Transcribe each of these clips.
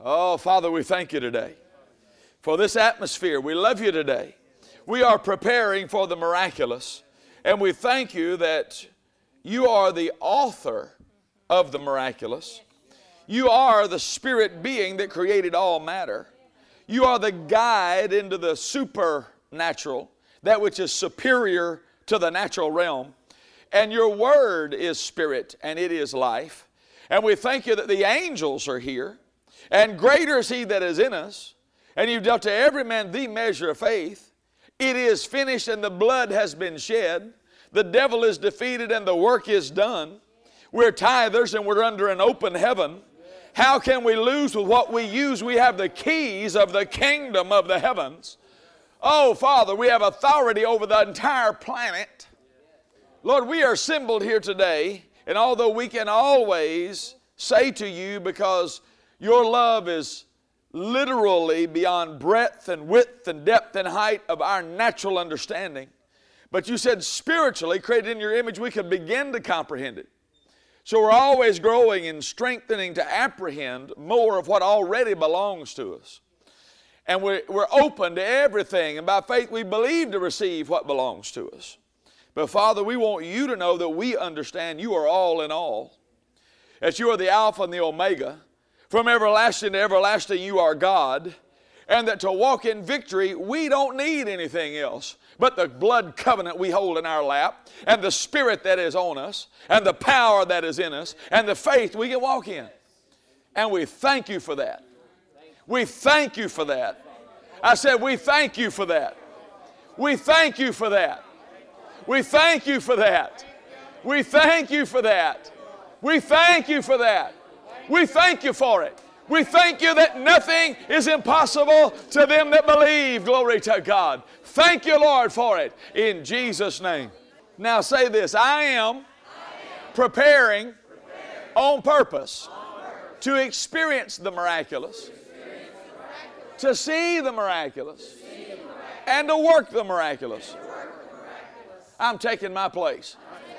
Oh, Father, we thank you today for this atmosphere. We love you today. We are preparing for the miraculous, and we thank you that you are the author of the miraculous. You are the spirit being that created all matter. You are the guide into the supernatural, that which is superior to the natural realm. And your word is spirit and it is life. And we thank you that the angels are here. And greater is he that is in us. And you've dealt to every man the measure of faith. It is finished and the blood has been shed. The devil is defeated and the work is done. We're tithers and we're under an open heaven. How can we lose with what we use? We have the keys of the kingdom of the heavens. Oh, Father, we have authority over the entire planet. Lord, we are assembled here today, and although we can always say to you, because your love is literally beyond breadth and width and depth and height of our natural understanding, but you said spiritually, created in your image, we could begin to comprehend it. So we're always growing and strengthening to apprehend more of what already belongs to us. And we're open to everything, and by faith we believe to receive what belongs to us. But Father, we want you to know that we understand you are all in all, that you are the Alpha and the Omega. From everlasting to everlasting you are God, and that to walk in victory we don't need anything else but the blood covenant we hold in our lap, and the Spirit that is on us, and the power that is in us, and the faith we can walk in. And we thank you for that. We thank you for that. I said we thank you for that. We thank you for that. We thank you for that. We thank you for that. We thank you for that. We thank you for it. We thank you that nothing is impossible to them that believe. Glory to God. Thank you, Lord, for it. In Jesus' name. Now say this. I am preparing on purpose to experience the miraculous, to see the miraculous, and to work the miraculous. I'm taking my place.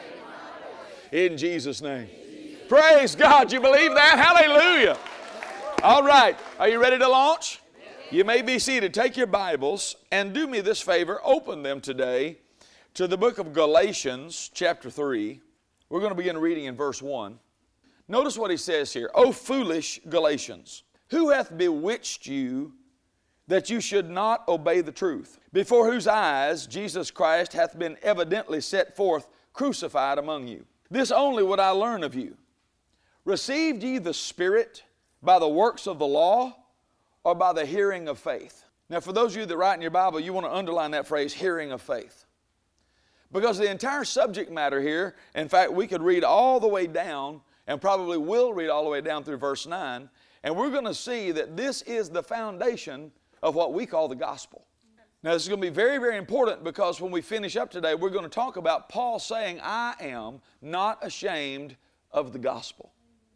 In Jesus' name. Praise God. You believe that? Hallelujah. All right. Are you ready to launch? You may be seated. Take your Bibles and do me this favor. Open them today to the book of Galatians chapter 3. We're going to begin reading in verse 1. Notice what he says here. O foolish Galatians, who hath bewitched you that you should not obey the truth, before whose eyes Jesus Christ hath been evidently set forth crucified among you? This only would I learn of you. Received ye the Spirit by the works of the law or by the hearing of faith? Now, for those of you that write in your Bible, you want to underline that phrase, hearing of faith. Because the entire subject matter here, in fact, we could read all the way down, and probably will read all the way down through verse 9, and we're going to see that this is the foundation of what we call the gospel. Now, this is going to be very, very important, because when we finish up today, we're going to talk about Paul saying, I am not ashamed of the gospel.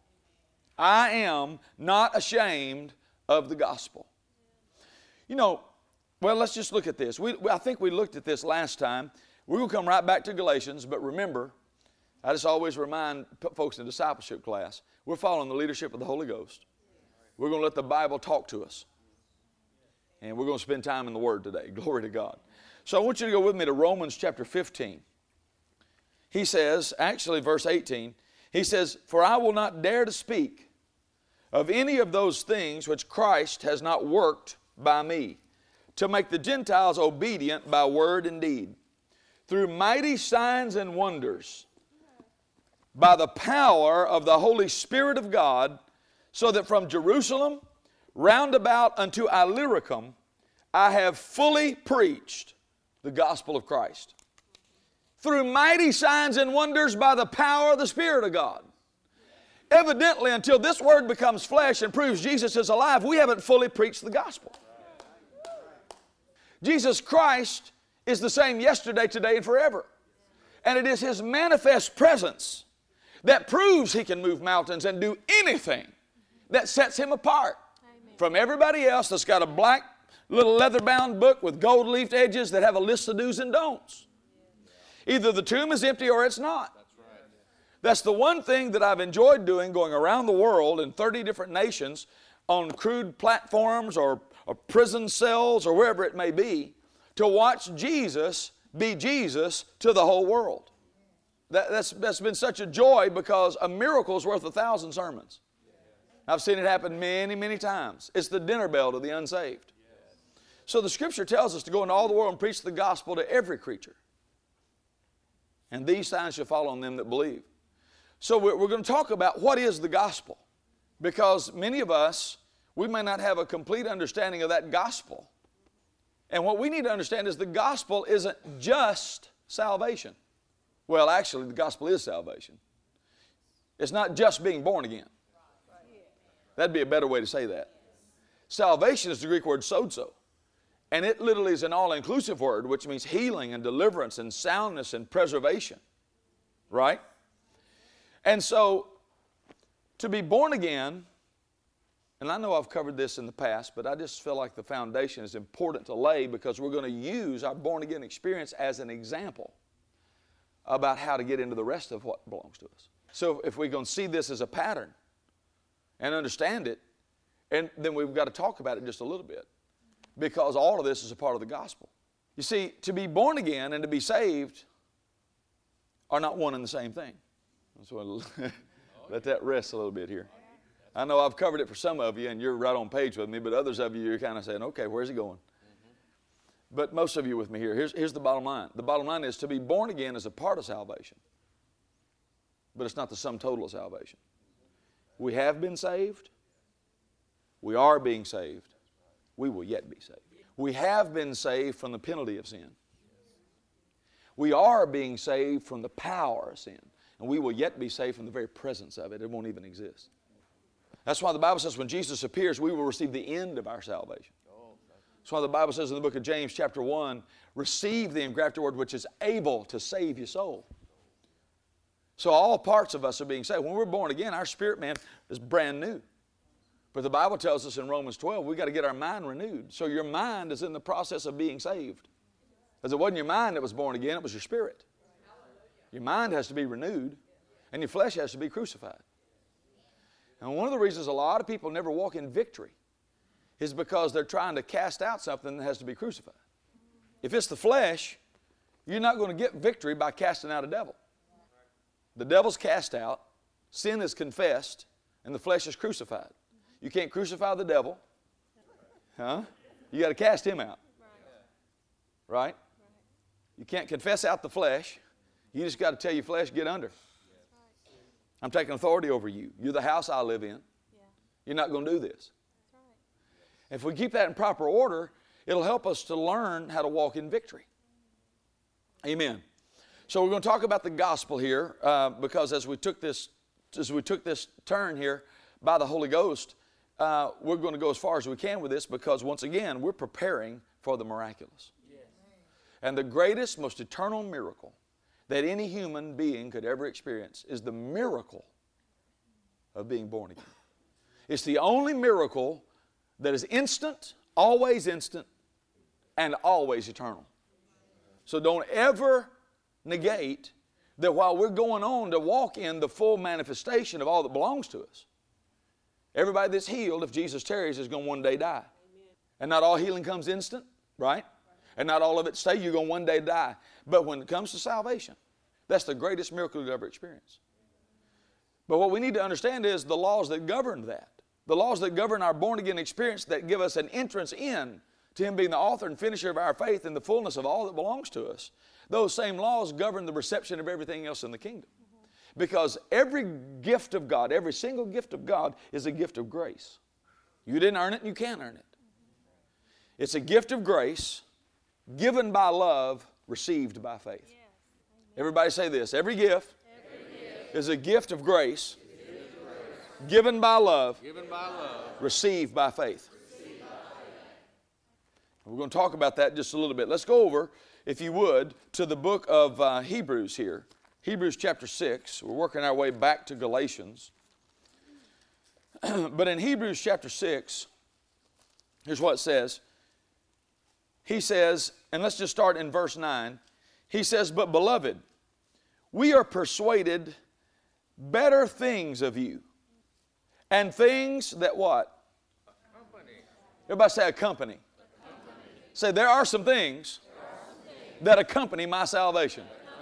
I am not ashamed of the gospel. You know, well, let's just look at this. I think we looked at this last time. We're going to come right back to Galatians, but remember, I just always remind folks in discipleship class, we're following the leadership of the Holy Ghost. We're going to let the Bible talk to us. And we're going to spend time in the Word today. Glory to God. So I want you to go with me to Romans chapter 15. He says, actually verse 18, he says, for I will not dare to speak of any of those things which Christ has not worked by me, to make the Gentiles obedient by word and deed, through mighty signs and wonders, by the power of the Holy Spirit of God, so that from Jerusalem round about unto Illyricum I have fully preached the gospel of Christ. Through mighty signs and wonders by the power of the Spirit of God. Evidently, until this word becomes flesh and proves Jesus is alive, we haven't fully preached the gospel. Jesus Christ is the same yesterday, today, and forever. And it is His manifest presence that proves He can move mountains and do anything that sets Him apart from everybody else that's got a black little leather-bound book with gold-leafed edges that have a list of do's and don'ts. Either the tomb is empty or it's not. That's the one thing that I've enjoyed doing, going around the world in 30 different nations, on crude platforms or prison cells or wherever it may be to watch Jesus be Jesus to the whole world. That's been such a joy because a miracle is worth 1,000 sermons. I've seen it happen many, many times. It's the dinner bell to the unsaved. So the Scripture tells us to go into all the world and preach the gospel to every creature. And these signs shall follow on them that believe. So we're going to talk about what is the gospel. Because many of us, we may not have a complete understanding of that gospel. And what we need to understand is the gospel isn't just salvation. Well, actually, the gospel is salvation. It's not just being born again. That'd be a better way to say that. Salvation is the Greek word sozo. And it literally is an all-inclusive word, which means healing and deliverance and soundness and preservation. Right? And so, to be born again, and I know I've covered this in the past, but I just feel like the foundation is important to lay because we're going to use our born-again experience as an example about how to get into the rest of what belongs to us. So if we're going to see this as a pattern and understand it, and then we've got to talk about it just a little bit because all of this is a part of the gospel. You see, to be born again and to be saved are not one and the same thing. So let that rest a little bit here. I know I've covered it for some of you, and you're right on page with me, but others of you, you're kind of saying, okay, where's he going? But most of you with me here, here's the bottom line. The bottom line is to be born again is a part of salvation, but it's not the sum total of salvation. We have been saved. We are being saved. We will yet be saved. We have been saved from the penalty of sin. We are being saved from the power of sin. And we will yet be saved from the very presence of it. It won't even exist. That's why the Bible says when Jesus appears, we will receive the end of our salvation. That's why the Bible says in the book of James chapter 1, receive the engrafted word which is able to save your soul. So all parts of us are being saved. When we're born again, our spirit man is brand new. But the Bible tells us in Romans 12, we've got to get our mind renewed. So your mind is in the process of being saved. Because it wasn't your mind that was born again, it was your spirit. Your mind has to be renewed, and your flesh has to be crucified. And one of the reasons a lot of people never walk in victory is because they're trying to cast out something that has to be crucified. If it's the flesh, you're not going to get victory by casting out a devil. The devil's cast out, sin is confessed, and the flesh is crucified. You can't crucify the devil. Huh? You got to cast him out. Right? You can't confess out the flesh. You just got to tell your flesh, get under. I'm taking authority over you. You're the house I live in. You're not going to do this. If we keep that in proper order, it'll help us to learn how to walk in victory. Amen. So we're going to talk about the gospel here because as we took this turn here by the Holy Ghost, we're going to go as far as we can with this because once again, we're preparing for the miraculous. And the greatest, most eternal miracle that any human being could ever experience is the miracle of being born again. It's the only miracle that is instant, and always eternal. So don't ever negate that while we're going on to walk in the full manifestation of all that belongs to us, everybody that's healed, if Jesus tarries, is going to one day die. And not all healing comes instant, right? And not all of it stay. You're going to one day die. But when it comes to salvation, that's the greatest miracle you'll ever experience. But what we need to understand is the laws that govern that. The laws that govern our born-again experience that give us an entrance in to Him being the author and finisher of our faith in the fullness of all that belongs to us. Those same laws govern the reception of everything else in the kingdom. Because every gift of God, every single gift of God is a gift of grace. You didn't earn it and you can't earn it. It's a gift of grace given by love, received by faith. Yes. Everybody say this. Every gift is a gift of grace, given by love, received by faith. We're going to talk about that just a little bit. Let's go over, if you would, to the book of Hebrews here. Hebrews chapter 6. We're working our way back to Galatians. But in Hebrews chapter 6, here's what it says. He says, and let's just start in verse 9. He says, but beloved, we are persuaded better things of you, and things that what? Everybody say accompany. Say, there are some things that accompany my salvation.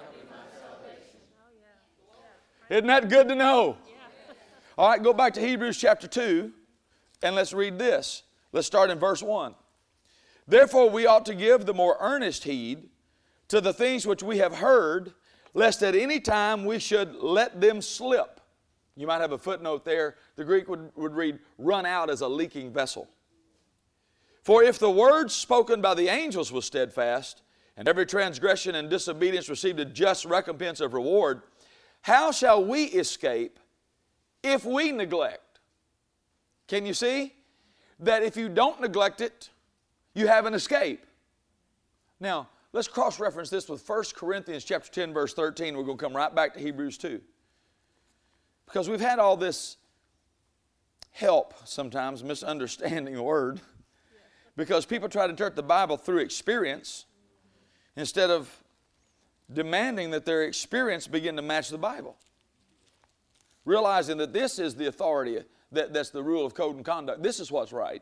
Isn't that good to know? All right, go back to Hebrews chapter 2 and let's read this. Let's start in verse 1. Therefore we ought to give the more earnest heed to the things which we have heard, lest at any time we should let them slip. You might have a footnote there. The Greek would read, run out as a leaking vessel. For if the word spoken by the angels was steadfast, and every transgression and disobedience received a just recompense of reward, how shall we escape if we neglect? Can you see that if you don't neglect it, you have an escape? Now, let's cross-reference this with 1 Corinthians chapter 10, verse 13. We're going to come right back to Hebrews 2. Because we've had all this help sometimes misunderstanding the word. Because people try to interpret the Bible through experience instead of demanding that their experience begin to match the Bible. Realizing that this is the authority, that's the rule of code and conduct. This is what's right.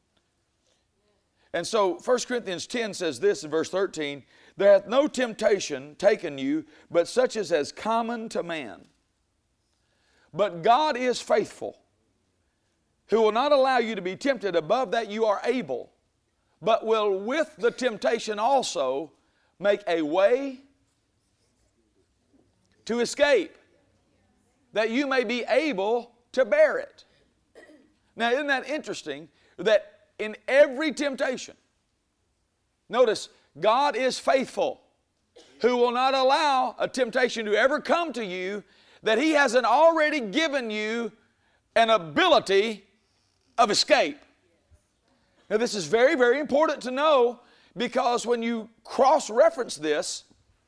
And so 1 Corinthians 10 says this in verse 13, there hath no temptation taken you, but such as is common to man. But God is faithful, who will not allow you to be tempted above that you are able, but will with the temptation also make a way to escape, that you may be able to bear it. Now, isn't that interesting that in every temptation, notice, God is faithful, who will not allow a temptation to ever come to you that He hasn't already given you an ability of escape. Now, this is very, very important to know, because when you cross-reference this,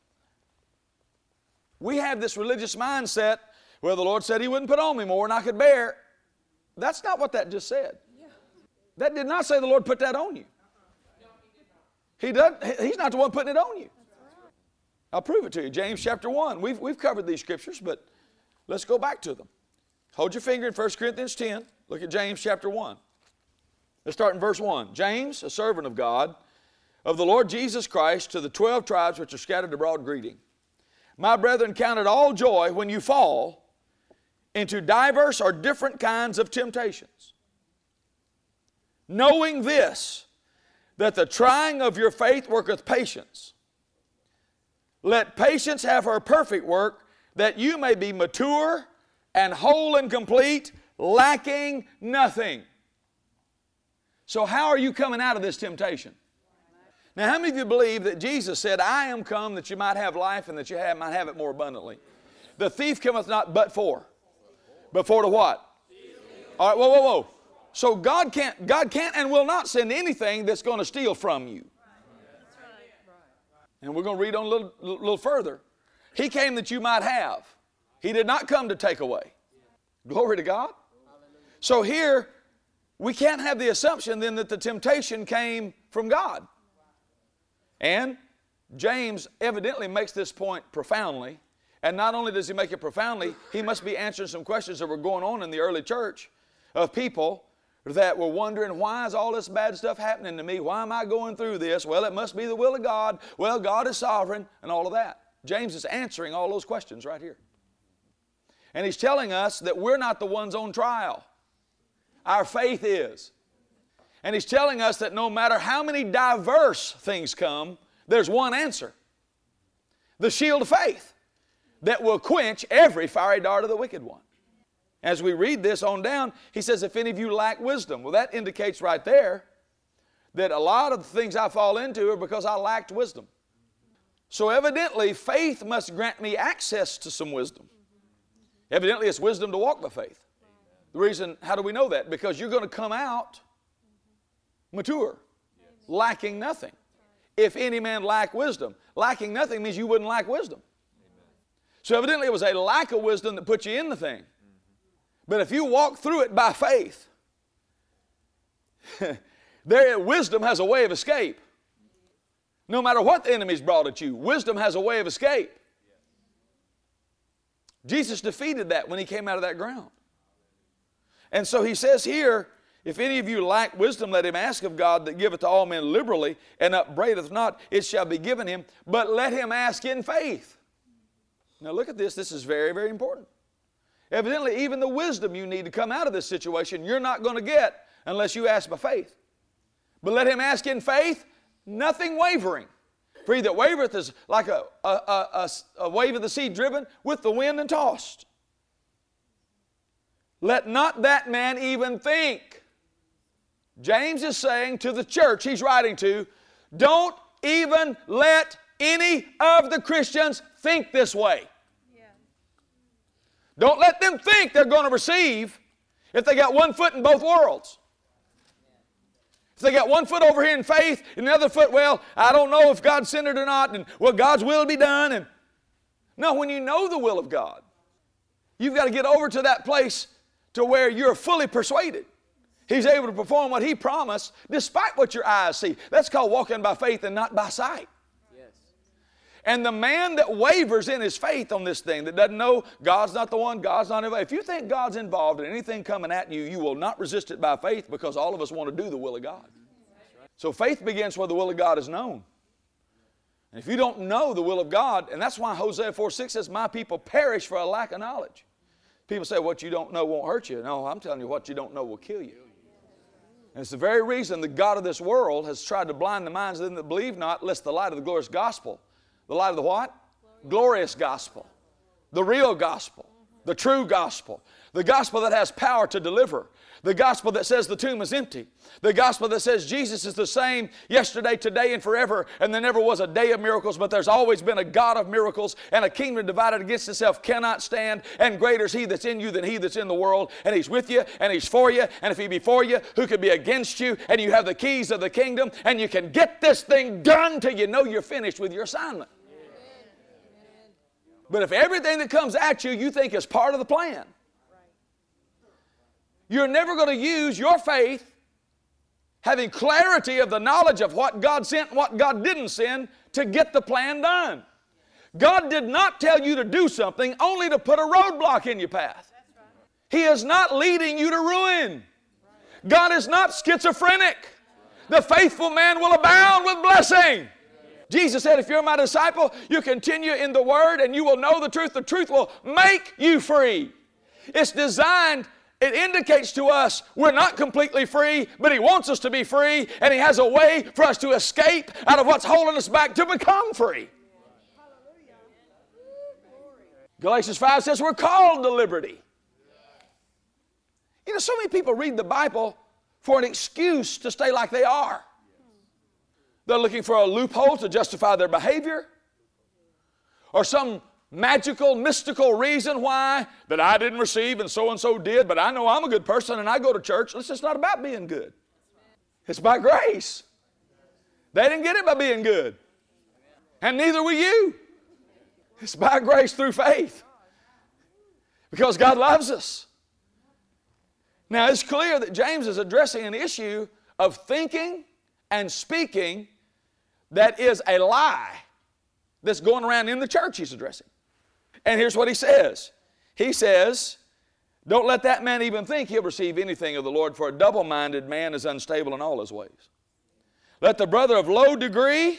we have this religious mindset, well, the Lord said He wouldn't put on me more than I could bear. That's not what that just said. That did not say the Lord put that on you. He's not the one putting it on you. I'll prove it to you. James chapter 1. We've covered these scriptures, but let's go back to them. Hold your finger in 1 Corinthians 10. Look at James chapter 1. Let's start in verse 1. James, a servant of God, of the Lord Jesus Christ, to the 12 tribes which are scattered abroad, greeting. My brethren, count it all joy when you fall into diverse or different kinds of temptations, knowing this, that the trying of your faith worketh patience. Let patience have her perfect work, that you may be mature and whole and complete, lacking nothing. So how are you coming out of this temptation? Now, how many of you believe that Jesus said, I am come that you might have life and that you might have it more abundantly? The thief cometh not but for. But for to what? All right, whoa. So God can't and will not send anything that's going to steal from you. And we're going to read on a little further. He came that you might have. He did not come to take away. Glory to God. So here, we can't have the assumption then that the temptation came from God. And James evidently makes this point profoundly. And not only does he make it profoundly, he must be answering some questions that were going on in the early church of people that were wondering, why is all this bad stuff happening to me? Why am I going through this? Well, it must be the will of God. Well, God is sovereign, and all of that. James is answering all those questions right here. And he's telling us that we're not the ones on trial. Our faith is. And he's telling us that no matter how many diverse things come, there's one answer. The shield of faith that will quench every fiery dart of the wicked one. As we read this on down, he says, if any of you lack wisdom. Well, that indicates right there that a lot of the things I fall into are because I lacked wisdom. So evidently, faith must grant me access to some wisdom. Evidently, it's wisdom to walk by faith. The reason, how do we know that? Because you're going to come out mature, lacking nothing. If any man lack wisdom. Lacking nothing means you wouldn't lack wisdom. So evidently it was a lack of wisdom that put you in the thing. But if you walk through it by faith, wisdom has a way of escape. No matter what the enemy's brought at you, wisdom has a way of escape. Jesus defeated that when he came out of that ground. And so he says here, If any of you lack wisdom, let him ask of God that giveth to all men liberally and upbraideth not, it shall be given him. But let him ask in faith. Now look at this. This is very, very important. Evidently, even the wisdom you need to come out of this situation, you're not going to get unless you ask by faith. But let him ask in faith, nothing wavering. For he that wavereth is like a wave of the sea driven with the wind and tossed. Let not that man even think. James is saying to the church he's writing to, don't even let any of the Christians think this way. Yeah. Don't let them think they're going to receive if they got one foot in both worlds. If they got one foot over here in faith and the other foot, well, I don't know if God sent it or not, and well, God's will be done. And no, when you know the will of God, you've got to get over to that place to where you're fully persuaded He's able to perform what He promised despite what your eyes see. That's called walking by faith and not by sight. Yes. And the man that wavers in his faith on this thing, that doesn't know God's not the one, God's not involved. If you think God's involved in anything coming at you, you will not resist it by faith, because all of us want to do the will of God. So faith begins where the will of God is known. And if you don't know the will of God, and that's why Hosea 4:6 says, my people perish for a lack of knowledge. People say what you don't know won't hurt you. No, I'm telling you, what you don't know will kill you. And it's the very reason the God of this world has tried to blind the minds of them that believe not, lest the light of the glorious gospel, the light of the what? Glorious gospel. The real gospel. The true gospel. The gospel that has power to deliver. The gospel that says the tomb is empty. The gospel that says Jesus is the same yesterday, today, and forever. And there never was a day of miracles, but there's always been a God of miracles. And a kingdom divided against itself cannot stand. And greater is He that's in you than he that's in the world. And He's with you, and He's for you. And if He be for you, who could be against you? And you have the keys of the kingdom. And you can get this thing done till you know you're finished with your assignment. But if everything that comes at you, you think is part of the plan, you're never going to use your faith, having clarity of the knowledge of what God sent and what God didn't send, to get the plan done. God did not tell you to do something only to put a roadblock in your path. He is not leading you to ruin. God is not schizophrenic. The faithful man will abound with blessing. Jesus said, if you're my disciple, you continue in the Word and you will know the truth. The truth will make you free. It's designed, it indicates to us we're not completely free, but He wants us to be free, and He has a way for us to escape out of what's holding us back to become free. Galatians 5 says we're called to liberty. You know, so many people read the Bible for an excuse to stay like they are. They're looking for a loophole to justify their behavior, or some magical, mystical reason why that I didn't receive and so did, but I know I'm a good person and I go to church. It's just not about being good. It's by grace. They didn't get it by being good. And neither will you. It's by grace through faith. Because God loves us. Now it's clear that James is addressing an issue of thinking and speaking that is a lie that's going around in the church he's addressing. And here's what he says. He says, don't let that man even think he'll receive anything of the Lord, for a double-minded man is unstable in all his ways. Let the brother of low degree,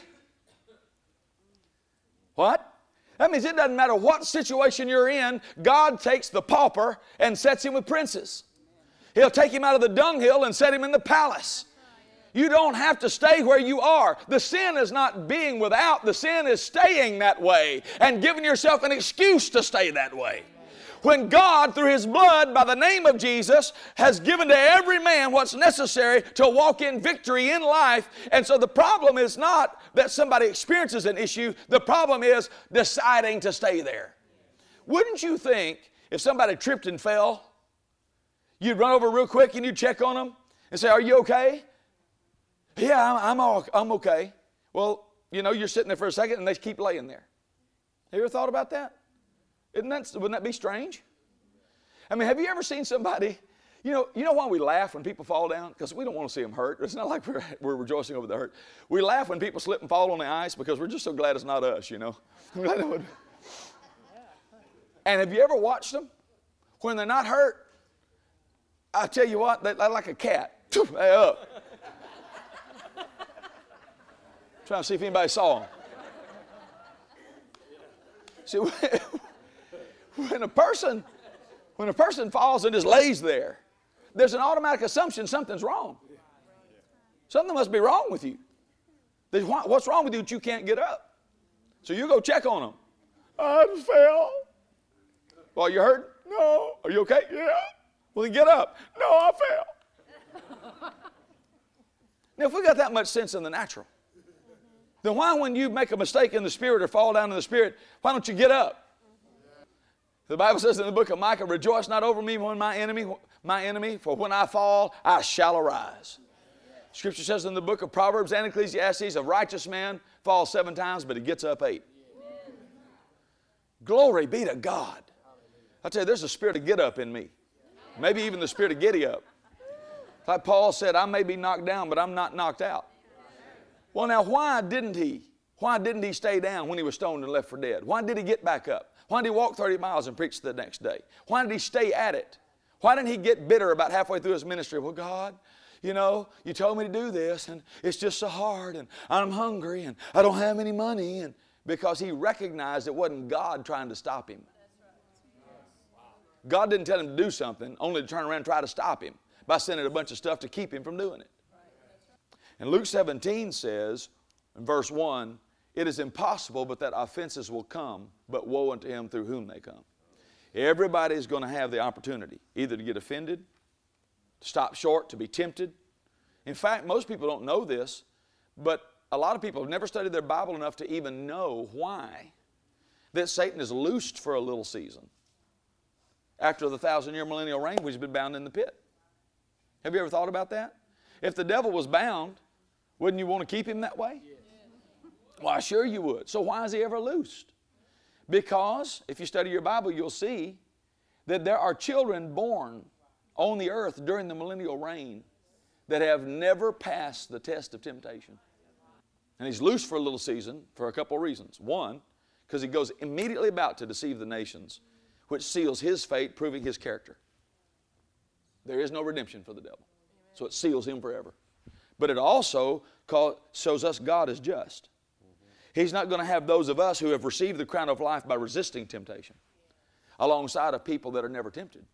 what? That means it doesn't matter what situation you're in, God takes the pauper and sets him with princes. He'll take him out of the dunghill and set him in the palace. You don't have to stay where you are. The sin is not being without. The sin is staying that way and giving yourself an excuse to stay that way. When God, through His blood, by the name of Jesus, has given to every man what's necessary to walk in victory in life. And so the problem is not that somebody experiences an issue. The problem is deciding to stay there. Wouldn't you think if somebody tripped and fell, you'd run over real quick and you'd check on them and say, are you okay? Yeah, I'm okay. Well, you know, you're sitting there for a second and they keep laying there. Have you ever thought about that? Wouldn't that be strange? I mean, have you ever seen somebody, you know why we laugh when people fall down? Because we don't want to see them hurt. It's not like we're rejoicing over the hurt. We laugh when people slip and fall on the ice because we're just so glad it's not us, you know. And have you ever watched them? When they're not hurt, I tell you what, they're like a cat. Hey, up. Trying to see if anybody saw him. See, when a person falls and just lays there, there's an automatic assumption something's wrong. Something must be wrong with you. What's wrong with you that you can't get up? So you go check on them. I just fell. Well, you hurt? No. Are you okay? Yeah. Well, then get up. No, I fell. Now, if we got that much sense in the natural, then why, when you make a mistake in the spirit or fall down in the spirit, why don't you get up? The Bible says in the book of Micah, rejoice not over me when my enemy, for when I fall, I shall arise. Scripture says in the book of Proverbs and Ecclesiastes, a righteous man falls 7 times, but he gets up 8. Glory be to God. I tell you, there's a spirit of get up in me. Maybe even the spirit of giddy up. Like Paul said, I may be knocked down, but I'm not knocked out. Well, now, why didn't he stay down when he was stoned and left for dead? Why did he get back up? Why did he walk 30 miles and preach the next day? Why did he stay at it? Why didn't he get bitter about halfway through his ministry? Well, God, you know, you told me to do this, and it's just so hard, and I'm hungry, and I don't have any money, and because he recognized it wasn't God trying to stop him. God didn't tell him to do something, only to turn around and try to stop him by sending a bunch of stuff to keep him from doing it. And Luke 17 says, in verse 1, it is impossible but that offenses will come, but woe unto him through whom they come. Everybody's going to have the opportunity either to get offended, to stop short, to be tempted. In fact, most people don't know this, but a lot of people have never studied their Bible enough to even know why that Satan is loosed for a little season after the 1,000-year millennial reign, which has been bound in the pit. Have you ever thought about that? If the devil was bound, wouldn't you want to keep him that way? Why, sure you would. So why is he ever loosed? Because if you study your Bible, you'll see that there are children born on the earth during the millennial reign that have never passed the test of temptation. And he's loose for a little season for a couple of reasons. One, because he goes immediately about to deceive the nations, which seals his fate, proving his character. There is no redemption for the devil. So it seals him forever. But it also shows us God is just. He's not going to have those of us who have received the crown of life by resisting temptation alongside of people that are never tempted.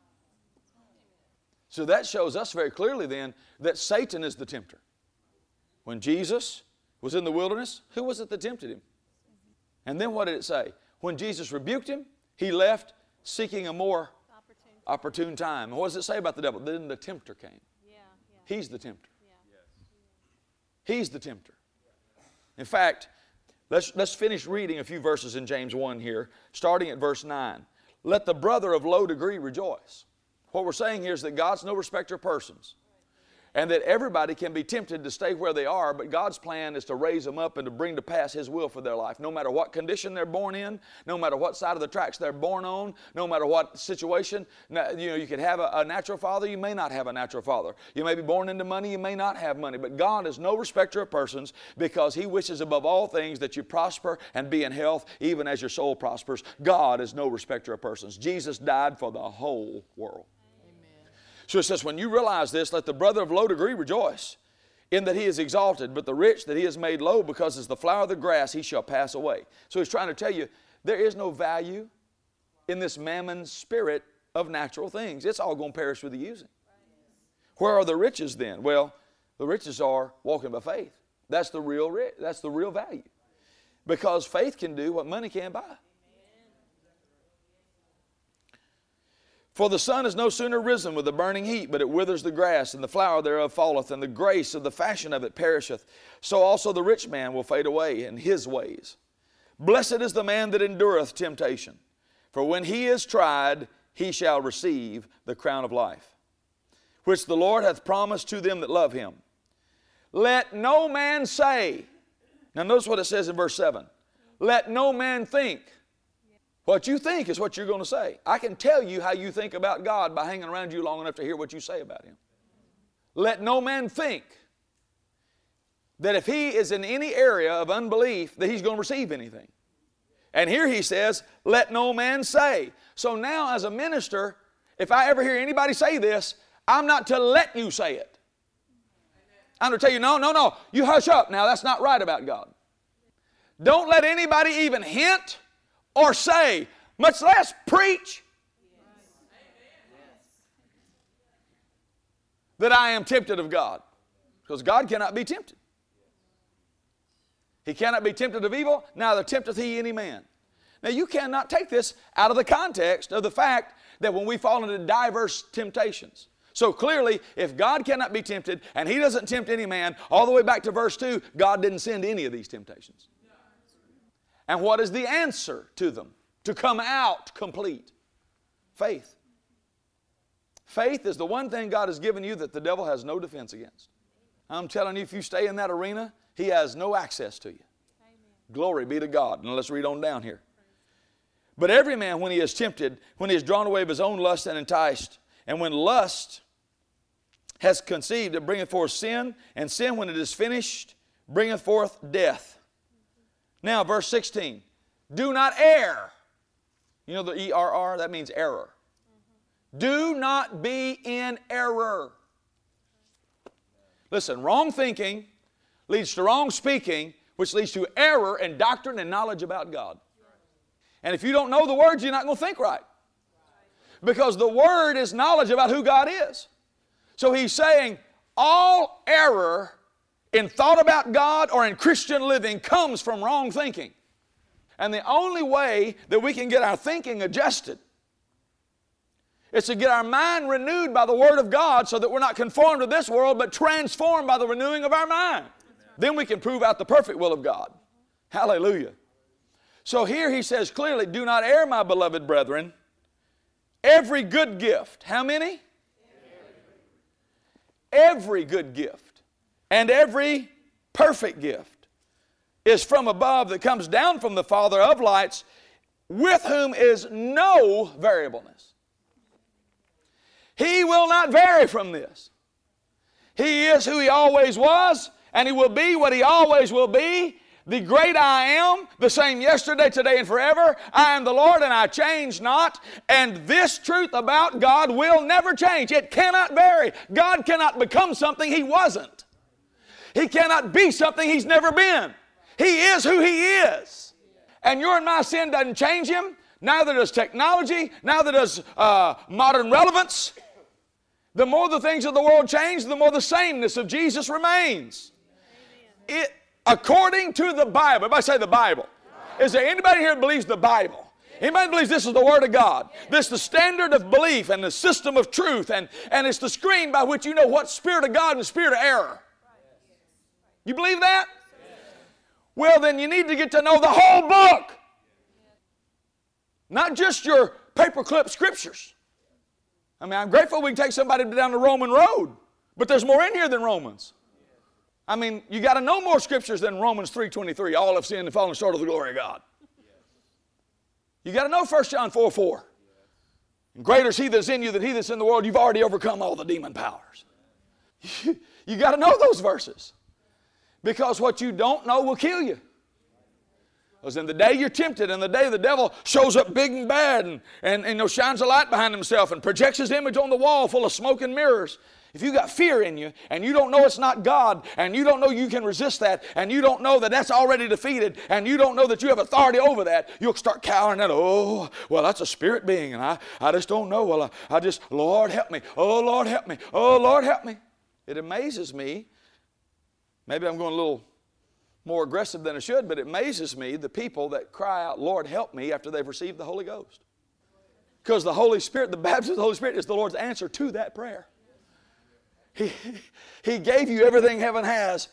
So that shows us very clearly then that Satan is the tempter. When Jesus was in the wilderness, who was it that tempted him? And then what did it say? When Jesus rebuked him, he left seeking a more opportune time. And what does it say about the devil? Then the tempter came. He's the tempter. He's the tempter. In fact, let's finish reading a few verses in James 1 here, starting at verse 9. Let the brother of low degree rejoice. What we're saying here is that God's no respecter of persons, and that everybody can be tempted to stay where they are, but God's plan is to raise them up and to bring to pass His will for their life. No matter what condition they're born in, no matter what side of the tracks they're born on, no matter what situation. You can have a natural father, you may not have a natural father. You may be born into money, you may not have money. But God is no respecter of persons, because He wishes above all things that you prosper and be in health, even as your soul prospers. God is no respecter of persons. Jesus died for the whole world. So it says, when you realize this, let the brother of low degree rejoice in that he is exalted, but the rich that he is made low, because as the flower of the grass he shall pass away. So he's trying to tell you, there is no value in this mammon spirit of natural things. It's all going to perish with the using. Where are the riches then? Well, the riches are walking by faith. That's the real value. Because faith can do what money can't buy. For the sun is no sooner risen with a burning heat, but it withers the grass, and the flower thereof falleth, and the grace of the fashion of it perisheth. So also the rich man will fade away in his ways. Blessed is the man that endureth temptation, for when he is tried, he shall receive the crown of life, which the Lord hath promised to them that love Him. Let no man say, now notice what it says in verse 7, let no man think. What you think is what you're going to say. I can tell you how you think about God by hanging around you long enough to hear what you say about Him. Let no man think that if he is in any area of unbelief that he's going to receive anything. And here he says, let no man say. So now as a minister, if I ever hear anybody say this, I'm not to let you say it. I'm going to tell you, no, you hush up now. That's not right about God. Don't let anybody even hint or say, much less preach, that I am tempted of God. Because God cannot be tempted. He cannot be tempted of evil, neither tempteth he any man. Now you cannot take this out of the context of the fact that when we fall into diverse temptations. So clearly, if God cannot be tempted and he doesn't tempt any man, all the way back to verse 2, God didn't send any of these temptations. And what is the answer to them? To come out complete. Faith. Faith is the one thing God has given you that the devil has no defense against. I'm telling you, if you stay in that arena, he has no access to you. Amen. Glory be to God. Now let's read on down here. But every man, when he is tempted, when he is drawn away of his own lust and enticed, and when lust has conceived, it bringeth forth sin, and sin, when it is finished, bringeth forth death. Now, verse 16. Do not err. You know the E-R-R? That means error. Do not be in error. Listen, wrong thinking leads to wrong speaking, which leads to error in doctrine and knowledge about God. And if you don't know the words, you're not going to think right. Because the Word is knowledge about who God is. So he's saying all error in thought about God or in Christian living comes from wrong thinking. And the only way that we can get our thinking adjusted is to get our mind renewed by the Word of God so that we're not conformed to this world but transformed by the renewing of our mind. Then we can prove out the perfect will of God. Hallelujah. So here he says clearly, do not err, my beloved brethren. Every good gift. How many? Every good gift and every perfect gift is from above, that comes down from the Father of lights, with whom is no variableness. He will not vary from this. He is who he always was, and he will be what he always will be. The great I am, the same yesterday, today, and forever. I am the Lord, and I change not. And this truth about God will never change. It cannot vary. God cannot become something he wasn't. He cannot be something he's never been. He is who he is. And your and my sin doesn't change him. Neither does technology. Neither does modern relevance. The more the things of the world change, the more the sameness of Jesus remains. It, according to the Bible. Everybody say the Bible. Is there anybody here that believes the Bible? Anybody believes this is the Word of God? This is the standard of belief and the system of truth, and it's the screen by which you know what Spirit of God and the Spirit of error. You believe that? Well, then you need to get to know the whole book. Not just your paperclip scriptures. I mean, I'm grateful we can take somebody down the Roman road, but there's more in here than Romans. I mean, you got to know more scriptures than Romans 3:23. All have sinned and fallen short of the glory of God. You got to know 1 John 4:4. And greater is he that's in you than he that's in the world. You've already overcome all the demon powers. You got to know those verses. Because what you don't know will kill you. Because in the day you're tempted, and the day the devil shows up big and bad and shines a light behind himself and projects his image on the wall full of smoke and mirrors, if you got fear in you and you don't know it's not God, and you don't know you can resist that, and you don't know that that's already defeated, and you don't know that you have authority over that, you'll start cowering at, oh, well, that's a spirit being, and I just don't know. Well, I just, Lord, help me. Oh, Lord, help me. Oh, Lord, help me. It amazes me. Maybe I'm going a little more aggressive than I should, but it amazes me the people that cry out, Lord, help me, after they've received the Holy Ghost. Because the Holy Spirit, the baptism of the Holy Spirit, is the Lord's answer to that prayer. He gave you everything heaven has.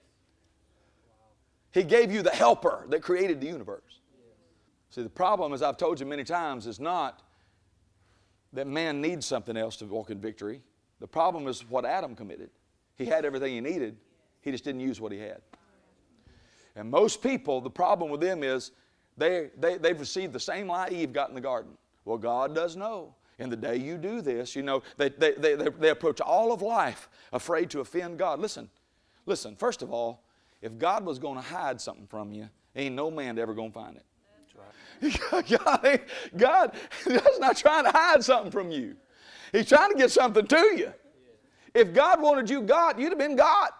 He gave you the helper that created the universe. See, the problem, as I've told you many times, is not that man needs something else to walk in victory. The problem is what Adam committed. He had everything he needed. He just didn't use what he had. And most people, the problem with them is they've received the same lie Eve got in the garden. Well, God does know. In the day you do this, you know, they approach all of life afraid to offend God. Listen, first of all, if God was going to hide something from you, ain't no man ever going to find it. That's right. God is not trying to hide something from you. He's trying to get something to you. If God wanted you God, you'd have been God.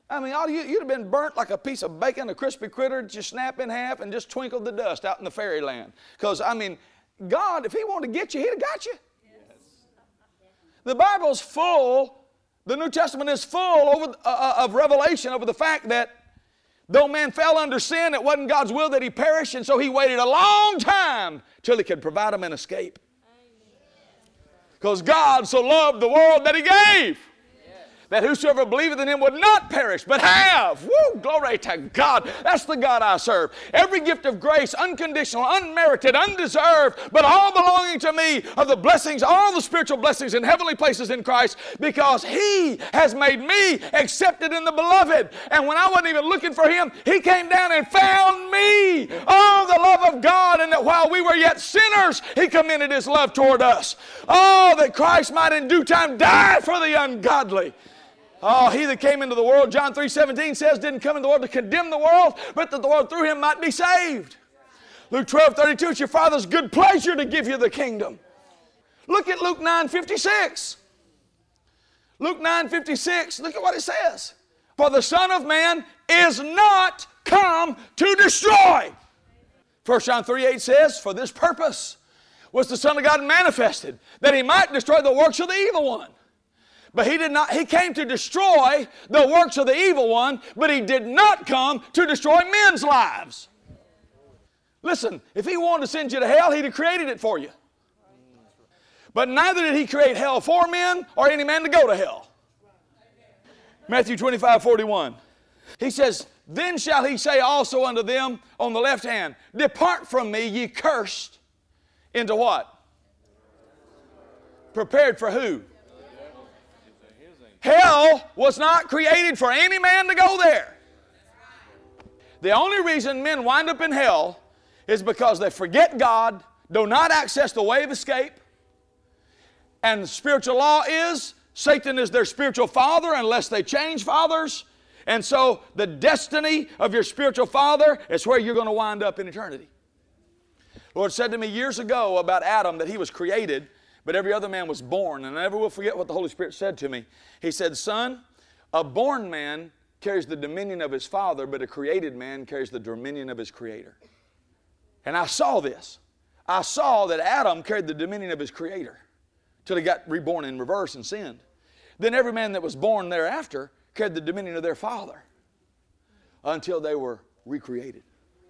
I mean, you'd have been burnt like a piece of bacon, a crispy critter, just snap in half and just twinkled the dust out in the fairyland. Because, I mean, God, if He wanted to get you, He'd have got you. Yes. The Bible's full, the New Testament is full of revelation over the fact that though man fell under sin, it wasn't God's will that he perish, and so He waited a long time till He could provide him an escape. Because God so loved the world that He gave, that whosoever believeth in Him would not perish, but have. Woo, glory to God. That's the God I serve. Every gift of grace, unconditional, unmerited, undeserved, but all belonging to me of the blessings, all the spiritual blessings in heavenly places in Christ, because He has made me accepted in the beloved. And when I wasn't even looking for Him, He came down and found me. Oh, the love of God, and that while we were yet sinners, He commended His love toward us. Oh, that Christ might in due time die for the ungodly. Oh, He that came into the world, John 3:17 says, didn't come into the world to condemn the world, but that the world through Him might be saved. Luke 12:32, it's your Father's good pleasure to give you the kingdom. Look at Luke 9:56. Luke 9:56, look at what it says. For the Son of Man is not come to destroy. 1 John 3:8 says, for this purpose was the Son of God manifested, that He might destroy the works of the evil one. But He did not. He came to destroy the works of the evil one, but He did not come to destroy men's lives. Listen, if He wanted to send you to hell, He'd have created it for you. But neither did He create hell for men or any man to go to hell. Matthew 25:41. He says, then shall He say also unto them on the left hand, depart from me, ye cursed, into what? Prepared for who? Hell was not created for any man to go there. The only reason men wind up in hell is because they forget God, do not access the way of escape, and the spiritual law is Satan is their spiritual father unless they change fathers, and so the destiny of your spiritual father is where you're going to wind up in eternity. The Lord said to me years ago about Adam that he was created, but every other man was born. And I never will forget what the Holy Spirit said to me. He said, son, a born man carries the dominion of his father, but a created man carries the dominion of his creator. And I saw this. I saw that Adam carried the dominion of his creator till he got reborn in reverse and sinned. Then every man that was born thereafter carried the dominion of their father until they were recreated.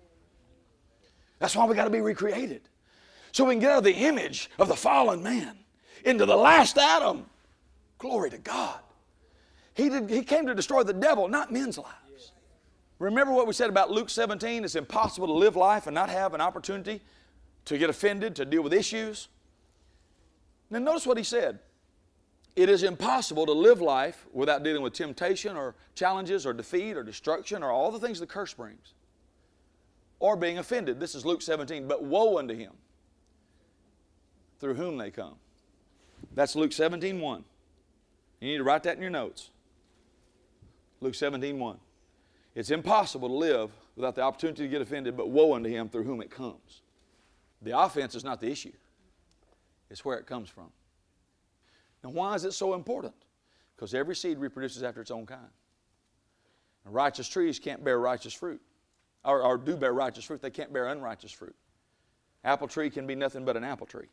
That's why we got to be recreated. So we can get out of the image of the fallen man into the last Adam. Glory to God. He came to destroy the devil, not men's lives. Remember what we said about Luke 17? It's impossible to live life and not have an opportunity to get offended, to deal with issues. Now notice what he said. It is impossible to live life without dealing with temptation or challenges or defeat or destruction or all the things the curse brings. Or being offended. This is Luke 17. But woe unto him through whom they come. That's Luke 17:1. You need to write that in your notes. Luke 17:1. It's impossible to live without the opportunity to get offended, but woe unto him through whom it comes. The offense is not the issue. It's where it comes from. Now why is it so important? Because every seed reproduces after its own kind. And righteous trees can't bear righteous fruit. Or do bear righteous fruit. They can't bear unrighteous fruit. Apple tree can be nothing but an apple tree.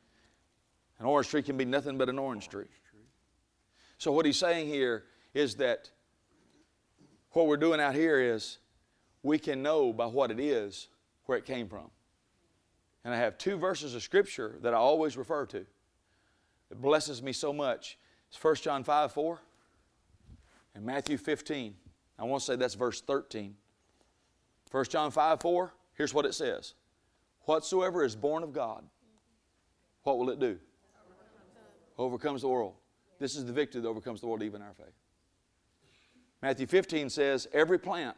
An orange tree can be nothing but an orange tree. So what he's saying here is that what we're doing out here is we can know by what it is where it came from. And I have two verses of Scripture that I always refer to. It blesses me so much. It's 1 John 5:4 and Matthew 15. I want to say that's verse 13. 1 John 5:4, here's what it says. Whatsoever is born of God, what will it do? Overcomes the world. This is the victory that overcomes the world, even our faith. Matthew 15 says, every plant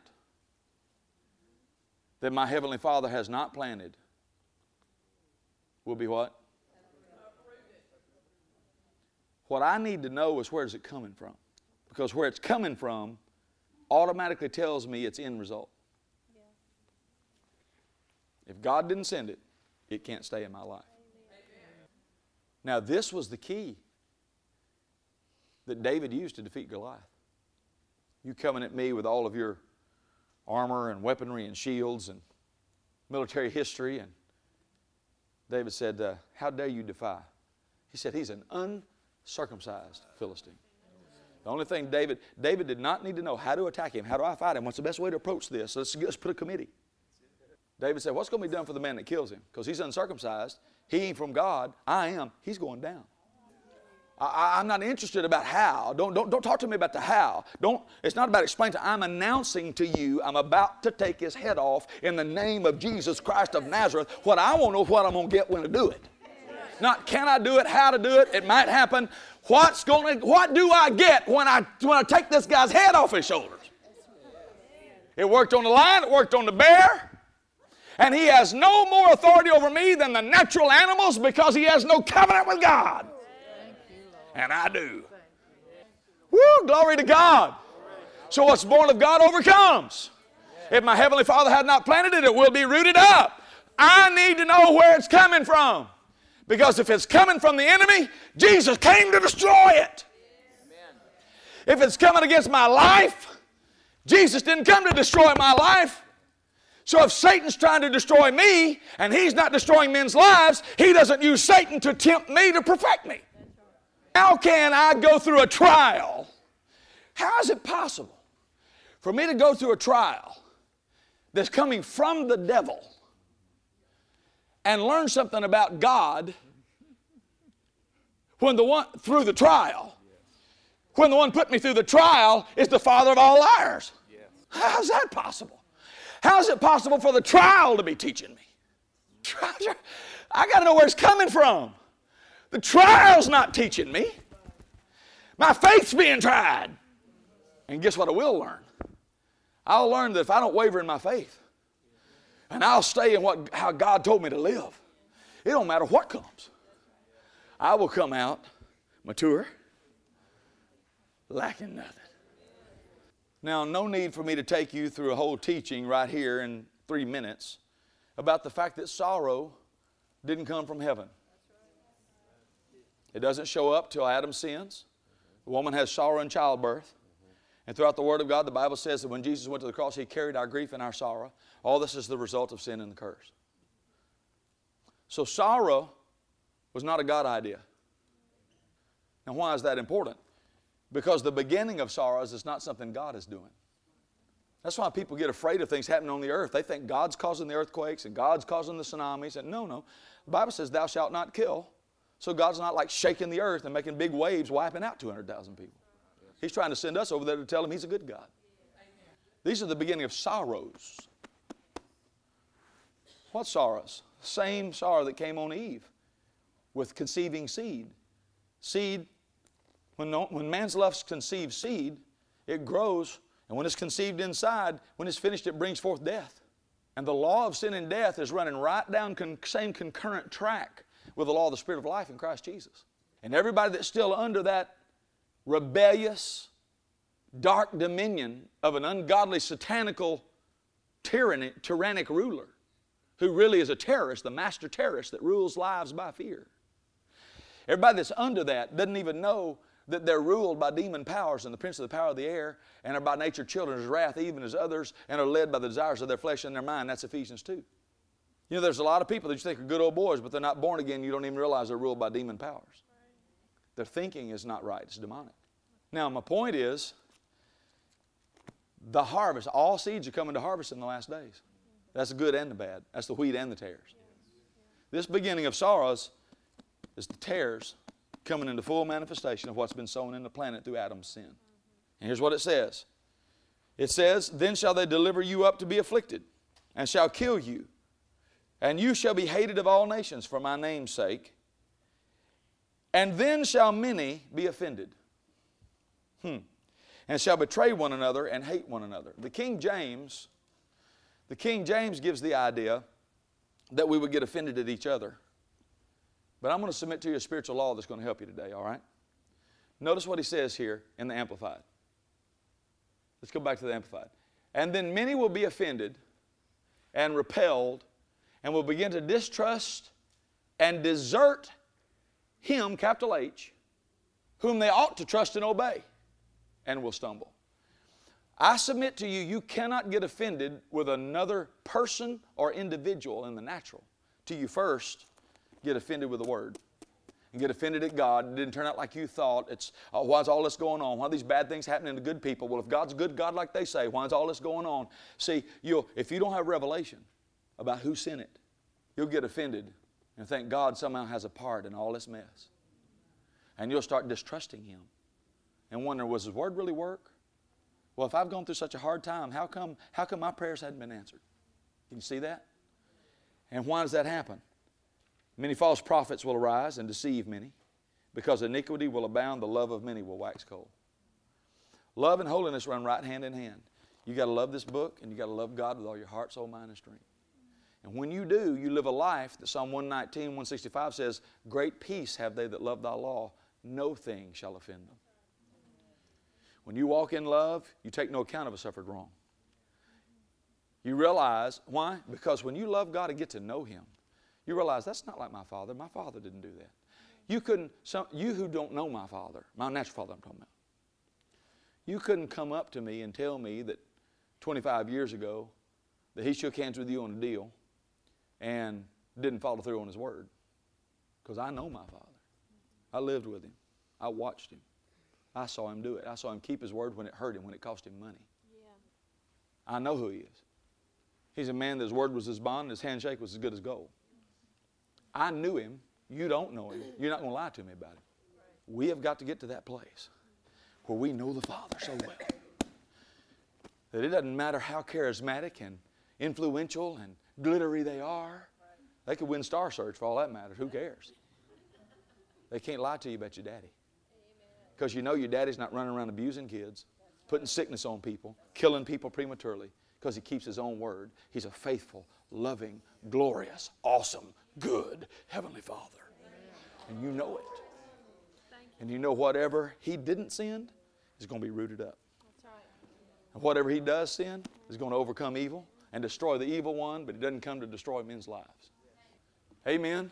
that my heavenly Father has not planted will be what? What I need to know is where is it coming from. Because where it's coming from automatically tells me its end result. If God didn't send it, it can't stay in my life. Now this was the key that David used to defeat Goliath. You coming at me with all of your armor and weaponry and shields and military history. And David said, how dare you defy? He said, he's an uncircumcised Philistine. The only thing David did not need to know how to attack him. How do I fight him? What's the best way to approach this? Let's put a committee. David said, what's going to be done for the man that kills him? Because he's uncircumcised. He ain't from God. I am. He's going down. I'm not interested about how. Don't talk to me about the how. It's not about explaining to. I'm announcing to you I'm about to take his head off in the name of Jesus Christ of Nazareth. What I want to know is what I'm going to get when I do it. Not can I do it, how to do it. It might happen. What do I get when I take this guy's head off his shoulders? It worked on the lion. It worked on the bear. And he has no more authority over me than the natural animals because he has no covenant with God. And I do. Woo, glory to God. So what's born of God overcomes. If my Heavenly Father had not planted it, it will be rooted up. I need to know where it's coming from. Because if it's coming from the enemy, Jesus came to destroy it. If it's coming against my life, Jesus didn't come to destroy my life. So if Satan's trying to destroy me, and he's not destroying men's lives, he doesn't use Satan to tempt me to perfect me. How can I go through a trial? How is it possible for me to go through a trial that's coming from the devil and learn something about God when through the trial, when the one put me through the trial is the father of all liars? How's that possible? How is it possible for the trial to be teaching me? I got to know where it's coming from. The trial's not teaching me. My faith's being tried. And guess what I will learn? I'll learn that if I don't waver in my faith, and I'll stay in how God told me to live, it don't matter what comes. I will come out mature, lacking nothing. Now, no need for me to take you through a whole teaching right here in 3 minutes about the fact that sorrow didn't come from heaven. It doesn't show up till Adam sins. The woman has sorrow in childbirth. And throughout the Word of God, the Bible says that when Jesus went to the cross, He carried our grief and our sorrow. All this is the result of sin and the curse. So sorrow was not a God idea. Now, why is that important? Because the beginning of sorrows is not something God is doing. That's why people get afraid of things happening on the earth. They think God's causing the earthquakes and God's causing the tsunamis. And no. The Bible says, thou shalt not kill. So God's not like shaking the earth and making big waves wiping out 200,000 people. He's trying to send us over there to tell Him He's a good God. These are the beginning of sorrows. What sorrows? Same sorrow that came on Eve with conceiving seed. Seed, when man's love conceives seed, it grows, and when it's conceived inside, when it's finished, it brings forth death. And the law of sin and death is running right down same concurrent track with the law of the Spirit of life in Christ Jesus. And everybody that's still under that rebellious, dark dominion of an ungodly, satanical, tyrannic ruler who really is a terrorist, the master terrorist that rules lives by fear. Everybody that's under that doesn't even know that they're ruled by demon powers and the prince of the power of the air and are by nature children of His wrath even as others and are led by the desires of their flesh and their mind. That's Ephesians 2. You know, there's a lot of people that you think are good old boys, but they're not born again. You don't even realize they're ruled by demon powers. Their thinking is not right. It's demonic. Now, my point is, the harvest, all seeds are coming to harvest in the last days. That's the good and the bad. That's the wheat and the tares. This beginning of sorrows is the tares coming into full manifestation of what's been sown in the planet through Adam's sin. And here's what it says. It says, then shall they deliver you up to be afflicted, and shall kill you. And you shall be hated of all nations for my name's sake. And then shall many be offended. And shall betray one another and hate one another. The King James gives the idea that we would get offended at each other. But I'm going to submit to you a spiritual law that's going to help you today, all right? Notice what he says here in the Amplified. Let's go back to the Amplified. And then many will be offended and repelled and will begin to distrust and desert Him, capital H, whom they ought to trust and obey, and will stumble. I submit to you, you cannot get offended with another person or individual in the natural till you first get offended with the Word. And get offended at God. It didn't turn out like you thought. It's, why is all this going on? Why are these bad things happening to good people? Well, if God's a good God like they say, why is all this going on? See, if you don't have revelation about who sent it, you'll get offended and think God somehow has a part in all this mess. And you'll start distrusting Him and wondering, was His Word really work? Well, if I've gone through such a hard time, how come my prayers hadn't been answered? Can you see that? And why does that happen? Many false prophets will arise and deceive many. Because iniquity will abound, the love of many will wax cold. Love and holiness run right hand in hand. You got to love this book, and you got to love God with all your heart, soul, mind, and strength. And when you do, you live a life that Psalm 119, 165 says, great peace have they that love thy law. No thing shall offend them. When you walk in love, you take no account of a suffered wrong. You realize, why? Because when you love God and get to know Him, you realize that's not like my father. My father didn't do that. You who don't know my father, my natural father I'm talking about, you couldn't come up to me and tell me that 25 years ago that he shook hands with you on a deal and didn't follow through on his word. Because I know my father. I lived with him. I watched him. I saw him do it. I saw him keep his word when it hurt him, when it cost him money. Yeah. I know who he is. He's a man that his word was his bond and his handshake was as good as gold. I knew him. You don't know him. You're not going to lie to me about him. We have got to get to that place where we know the Father so well that it doesn't matter how charismatic and influential and glittery they are. They could win Star Search for all that matters. Who cares? They can't lie to you about your daddy. Because you know your daddy's not running around abusing kids, putting sickness on people, killing people prematurely, because he keeps his own word. He's a faithful, loving, glorious, awesome, good Heavenly Father. And you know it. And you know whatever he didn't send is going to be rooted up. And whatever he does send is going to overcome evil and destroy the evil one, but it doesn't come to destroy men's lives. Amen.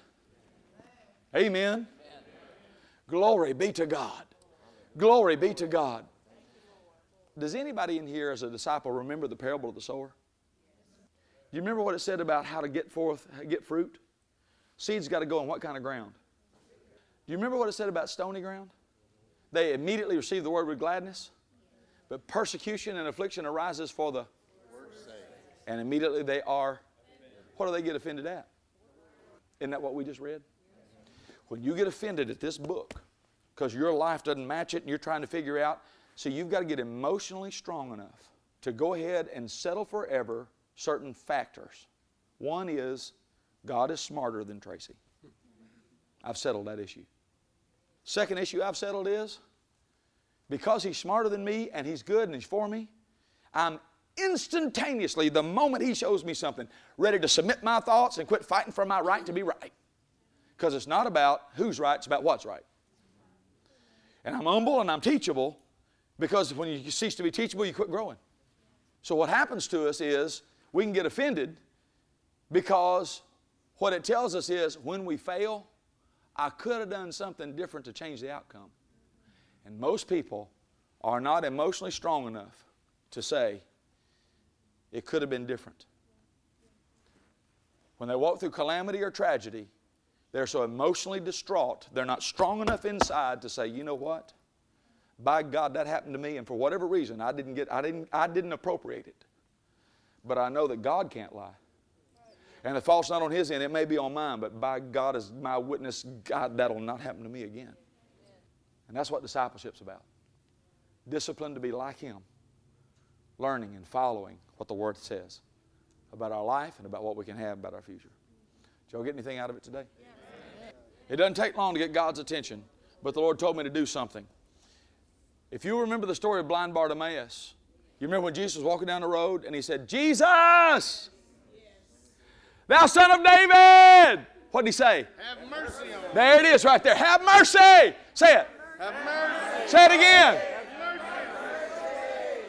Amen. Glory be to God. Glory be to God. Does anybody in here as a disciple remember the parable of the sower? Do you remember what it said about how to get fruit? Seeds got to go in what kind of ground? Do you remember what it said about stony ground? They immediately receive the word with gladness, but persecution and affliction arises for the word's sake. And immediately they are, what do they get offended at? Isn't that what we just read? When you get offended at this book, because your life doesn't match it and you're trying to figure out, so you've got to get emotionally strong enough to go ahead and settle forever certain factors. One is, God is smarter than Tracy. I've settled that issue. Second issue I've settled is, because He's smarter than me and He's good and He's for me, I'm instantaneously, the moment He shows me something, ready to submit my thoughts and quit fighting for my right to be right. Because it's not about who's right, it's about what's right. And I'm humble and I'm teachable, because when you cease to be teachable, you quit growing. So what happens to us is we can get offended because what it tells us is when we fail, I could have done something different to change the outcome. And most people are not emotionally strong enough to say, it could have been different. When they walk through calamity or tragedy, they're so emotionally distraught, they're not strong enough inside to say, you know what? By God, that happened to me, and for whatever reason, I didn't appropriate it. But I know that God can't lie. And the fault's not on His end, it may be on mine, but by God as my witness, God, that'll not happen to me again. And that's what discipleship's about. Discipline to be like Him, learning and following what the Word says about our life and about what we can have about our future. Did y'all get anything out of it today? It doesn't take long to get God's attention, but the Lord told me to do something. If you remember the story of blind Bartimaeus, you remember when Jesus was walking down the road and He said, Jesus! Thou son of David! What did He say? Have mercy on me. There it is right there. Have mercy! Say it. Have mercy. Say it again. Have mercy.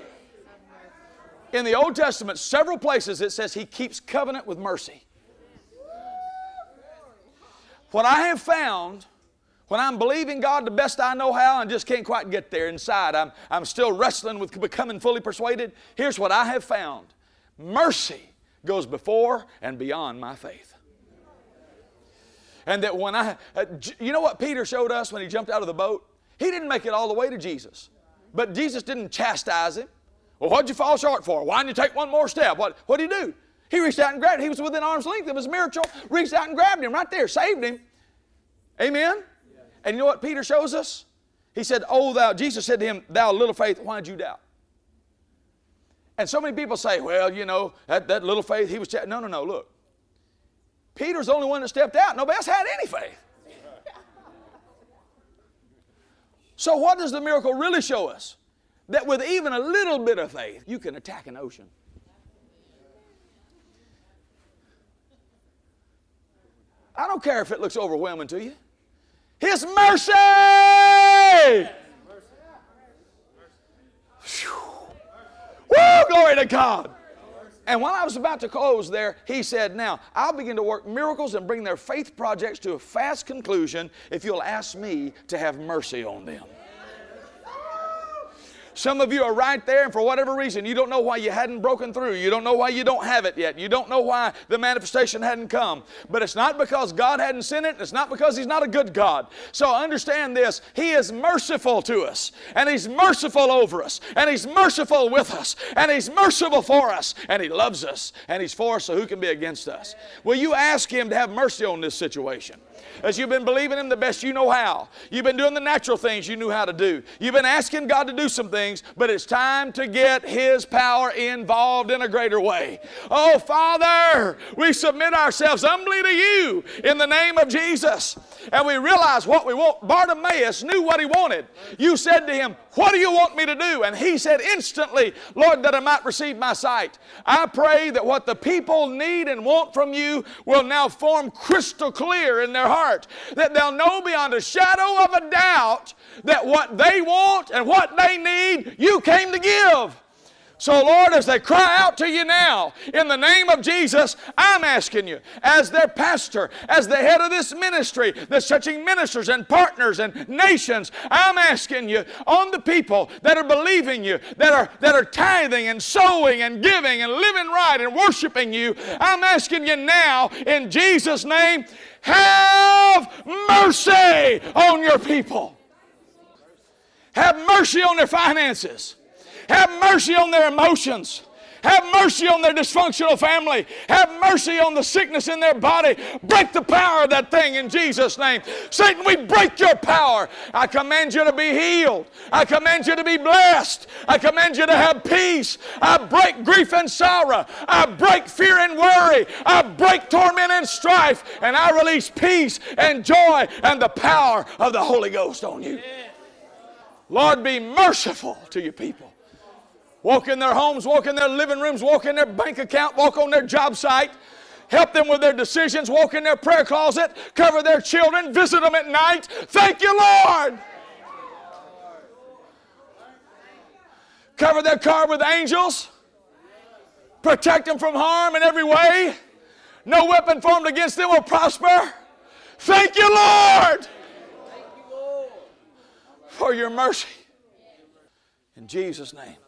In the Old Testament, several places it says He keeps covenant with mercy. What I have found when I'm believing God the best I know how and just can't quite get there inside, I'm still wrestling with becoming fully persuaded, here's what I have found. Mercy goes before and beyond my faith. And that when you know what Peter showed us when he jumped out of the boat? He didn't make it all the way to Jesus. But Jesus didn't chastise him. Well, what'd you fall short for? Why didn't you take one more step? What did he do? He reached out and grabbed him. He was within arm's length of his miracle. Reached out and grabbed him right there, saved him. Amen? Yeah. And you know what Peter shows us? He said, Jesus said to him, thou little faith, why did you doubt? And so many people say, well, you know, that little faith, he was... No, look. Peter's the only one that stepped out. Nobody else had any faith. So what does the miracle really show us? That with even a little bit of faith, you can attack an ocean. I don't care if it looks overwhelming to you. His mercy! Woo, glory to God. And when I was about to close there, he said, now, I'll begin to work miracles and bring their faith projects to a fast conclusion if you'll ask me to have mercy on them. Some of you are right there, and for whatever reason, you don't know why you hadn't broken through. You don't know why you don't have it yet. You don't know why the manifestation hadn't come. But it's not because God hadn't sent it. It's not because He's not a good God. So understand this. He is merciful to us, and He's merciful over us, and He's merciful with us, and He's merciful for us, and He loves us, and He's for us, so who can be against us? Will you ask Him to have mercy on this situation? As you've been believing Him the best you know how. You've been doing the natural things you knew how to do. You've been asking God to do some things, but it's time to get His power involved in a greater way. Oh, Father, we submit ourselves humbly to You in the name of Jesus. And we realize what we want. Bartimaeus knew what he wanted. You said to him, what do you want me to do? And he said instantly, Lord, that I might receive my sight. I pray that what the people need and want from You will now form crystal clear in their heart. That they'll know beyond a shadow of a doubt that what they want and what they need, You came to give. So, Lord, as they cry out to You now, in the name of Jesus, I'm asking You, as their pastor, as the head of this ministry, that's touching ministers and partners and nations, I'm asking You on the people that are believing You, that are tithing and sowing and giving and living right and worshiping You, I'm asking You now, in Jesus' name, have mercy on Your people. Have mercy on their finances. Have mercy on their emotions. Have mercy on their dysfunctional family. Have mercy on the sickness in their body. Break the power of that thing in Jesus' name. Satan, we break Your power. I command you to be healed. I command you to be blessed. I command you to have peace. I break grief and sorrow. I break fear and worry. I break torment and strife. And I release peace and joy and the power of the Holy Ghost on you. Lord, be merciful to Your people. Walk in their homes, walk in their living rooms, walk in their bank account, walk on their job site. Help them with their decisions, walk in their prayer closet, cover their children, visit them at night. Thank You, Lord. Cover their car with angels. Protect them from harm in every way. No weapon formed against them will prosper. Thank You, Lord, for Your mercy. In Jesus' name.